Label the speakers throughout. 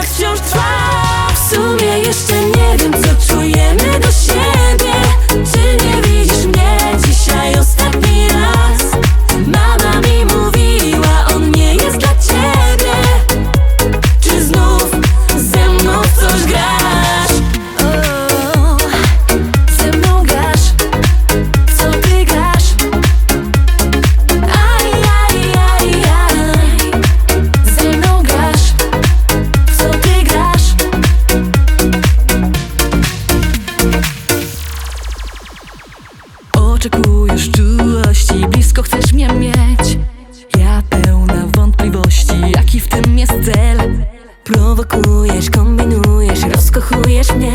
Speaker 1: wciąż trwa. W sumie jeszcze nie wiem, co czujemy do siebie. Czy nie widzisz mnie dzisiaj ostatni raz? Mama mi mówiła, on nie jest dla ciebie. Czy znów ze mną w coś grasz? Ze mną grasz, co ty grasz? Aj, aj, aj, aj. Ze mną grasz, co ty grasz? Oczekujesz czułości, blisko chcesz mnie mieć. Ja pełna wątpliwości, jaki w tym jest cel. Prowokujesz, kombinujesz, rozkochujesz mnie.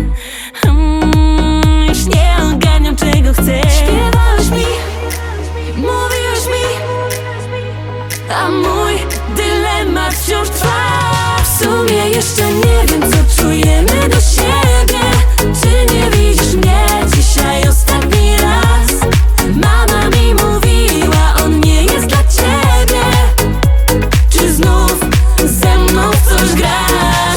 Speaker 1: Już nie ogarniam, czego chcesz. Śpiewałeś mi, mówiłeś mi, a mój dylemat wciąż trwa. W sumie jeszcze nie wiem, co czujemy do siebie. Czy nie widzisz mnie dzisiaj ostatni raz? Mama mi mówiła, on nie jest dla ciebie. Czy znów ze mną w coś grasz?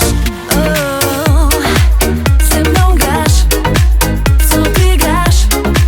Speaker 1: Ze mną grasz, co ty grasz?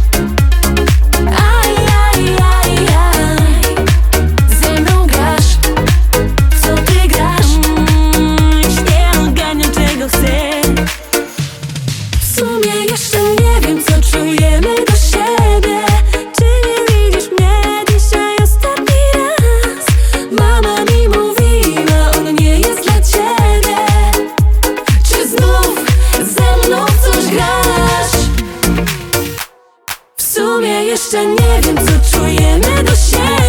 Speaker 1: Aj, aj, aj, aj. Ze mną grasz, co ty grasz? Już nie ogarniam, czego chcę. W sumie jeszcze nie wiem, co czujemy do siebie. Czy nie widzisz mnie dzisiaj ostatni raz? Mama mi mówiła, on nie jest dla ciebie. Czy znów ze mną w coś grasz? W sumie jeszcze nie wiem, co czujemy do siebie.